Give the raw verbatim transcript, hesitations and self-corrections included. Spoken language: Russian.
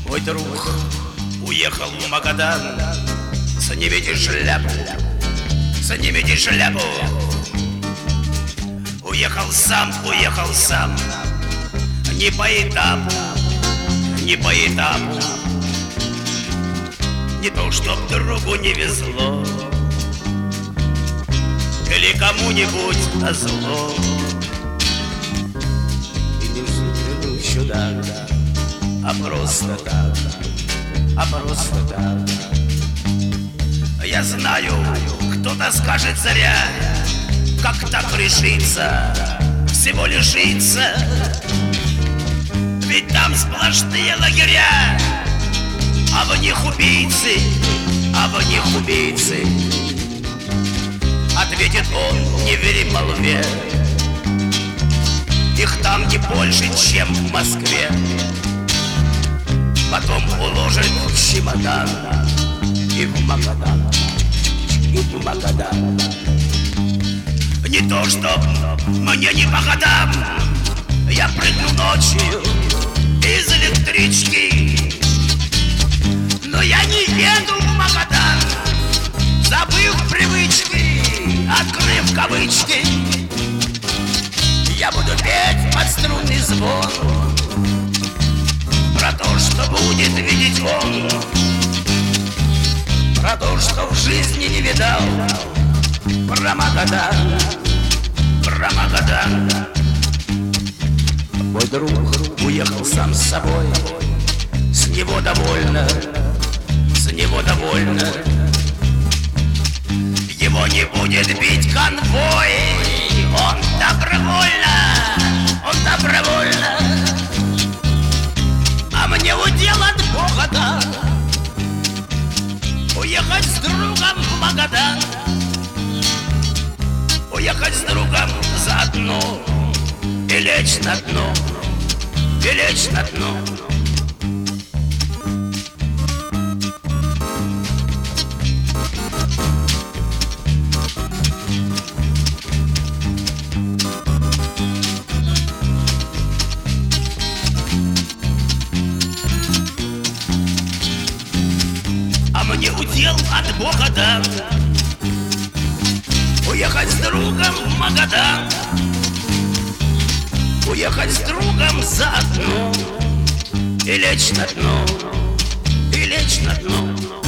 Мой друг уехал в Магадан. Снимите шляпу, снимите шляпу. Уехал сам, уехал сам. Не по этапу, не по этапу. Не то, чтоб другу не везло или кому-нибудь назло. И не взгляну сюда, а просто так, а просто так. Я знаю, кто-то скажет зря, как так решиться, всего лишиться. Ведь там сплошные лагеря, а в них убийцы, а в них убийцы. Ответит он, не вери молве, их там не больше, чем в Москве. Потом уложит в чемодан и в Магадан, и в Магадан. Не то, что мне не по годам, я прыгну ночью из электрички, но я не еду в Магадан, забыв привычки, открыв кавычки. Я буду петь под струнный звон про то, что будет видеть он, про то, что в жизни не видал, про Магадан, про Магадан. Мой друг уехал сам с собой, с него довольно, с него довольно. Его не будет бить конвой, он добровольно, он добровольно. А мне удел от Бога дан уехать с другом в Магадан, уехать с другом заодно и лечь на дно, и лечь на дно. А мне удел от Бога дан уехать с другом в Магадан, уехать с другом заодно и лечь на дно, и лечь на дно.